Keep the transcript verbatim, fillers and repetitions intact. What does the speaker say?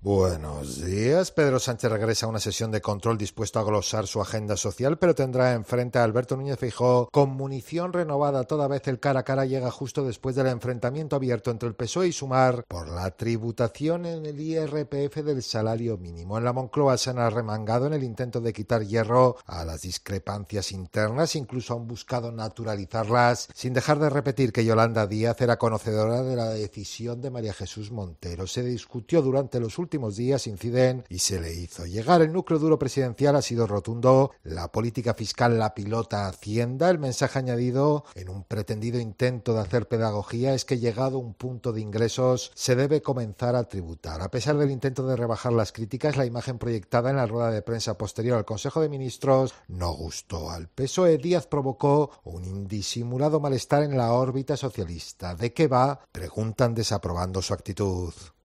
Buenos días. Pedro Sánchez regresa a una sesión de control dispuesto a glosar su agenda social, pero tendrá enfrente a Alberto Núñez Feijóo con munición renovada. Toda vez el cara a cara llega justo después del enfrentamiento abierto entre el P S O E y Sumar por la tributación en el I R P F del salario mínimo. En la Moncloa se han arremangado en el intento de quitar hierro a las discrepancias internas, incluso han buscado naturalizarlas, sin dejar de repetir que Yolanda Díaz era conocedora de la decisión de María Jesús Montero. Se discutió durante los últimos últimos días, inciden y se le hizo llegar. El núcleo duro presidencial ha sido rotundo. La política fiscal la pilota Hacienda. El mensaje añadido en un pretendido intento de hacer pedagogía es que llegado un punto de ingresos se debe comenzar a tributar. A pesar del intento de rebajar las críticas, la imagen proyectada en la rueda de prensa posterior al Consejo de Ministros no gustó al P S O E. Díaz provocó un indisimulado malestar en la órbita socialista. ¿De qué va?, preguntan desaprobando su actitud.